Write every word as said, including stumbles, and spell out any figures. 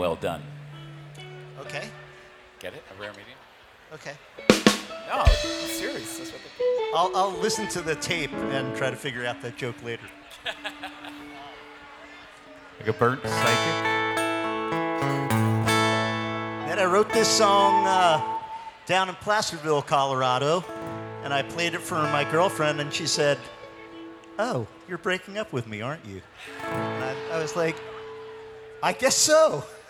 Well done. Okay. Get it? A rare medium? Okay. No, I'm serious. That's what they... I'll, I'll listen to the tape and try to figure out that joke later. Like a burnt psychic? Then I wrote this song uh, down in Placerville, Colorado, and I played it for my girlfriend, and she said, "Oh, you're breaking up with me, aren't you?" And I, I was like, "I guess so."